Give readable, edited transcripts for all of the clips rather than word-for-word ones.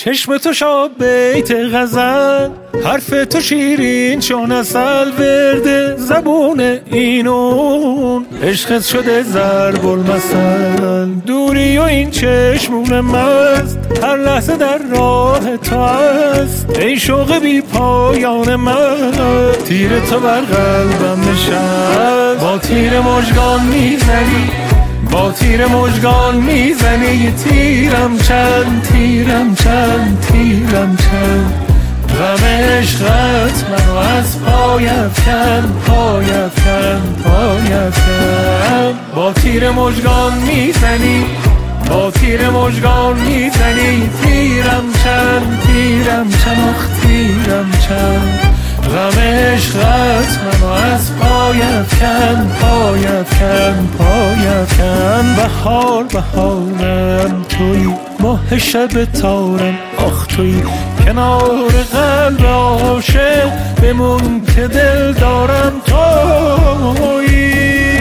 چشم تو شاب بیت غزل، حرف تو شیرین چون عسل، ورد زبون اینون عشقت شده ضرب المثل. دوری و این چشمون مست هر لحظه در راه تو است، ای شوق بی پایان من تیر تو بر قلبم نشست. با تیر مژگان میزنی، با تیر مژگان میزنی، یه تیرم چند، تیرم چند، تیرم چند. غم عشقت منو از پای افکن، پای افکن، پای افکن. با تیر مژگان میزنی، با تیر مژگان میزنی، تیرم چند، تیرم چند، آخ تیرم چند. غم عشقت منو از پای افکن، پای افکن، پای افکن. بهار بهارم توی، ماه شب تارم آخ توی، کنار قلب عاشق بمون که دل دارم توی.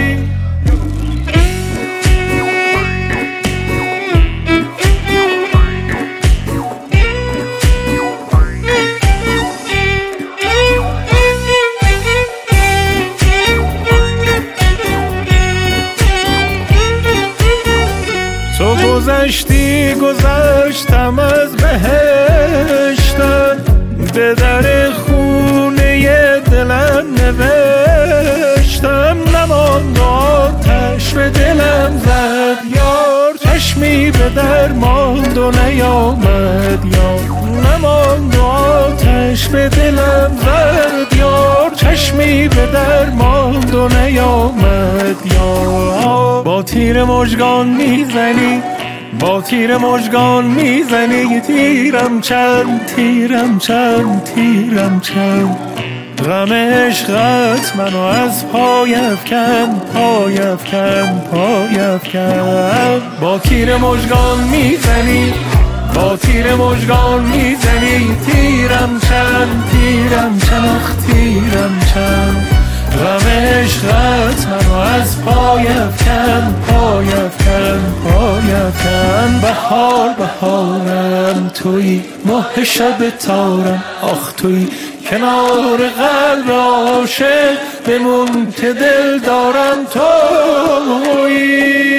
تو گذشتی گذشتم از بهشتم، به در خونه دلم نوشتم. نماند آتش به دلم زد یار، چشمی به در ماند و نیامد یار. نماند آتش به دلم زد یار، چشمی به در ماند و نیامد یار. با تیر مژگان میزنی، با تیر مژگان میزنی، تیرم چند، تیرم چند، تیرم چند. غم عشقت منو از پای افکن، پای افکن، پای افکن. با تیر مژگان میزنی، با تیر مژگان میزنی، تیرم چند، تیرم چند، آخ تیرم چند. غم عشقت منو از پای افکن، پای افکن، پای افکن. بهار بهارم توی، ماه شب تارم آخ توی، کنار قلب عاشق بمون که دل دارم توی.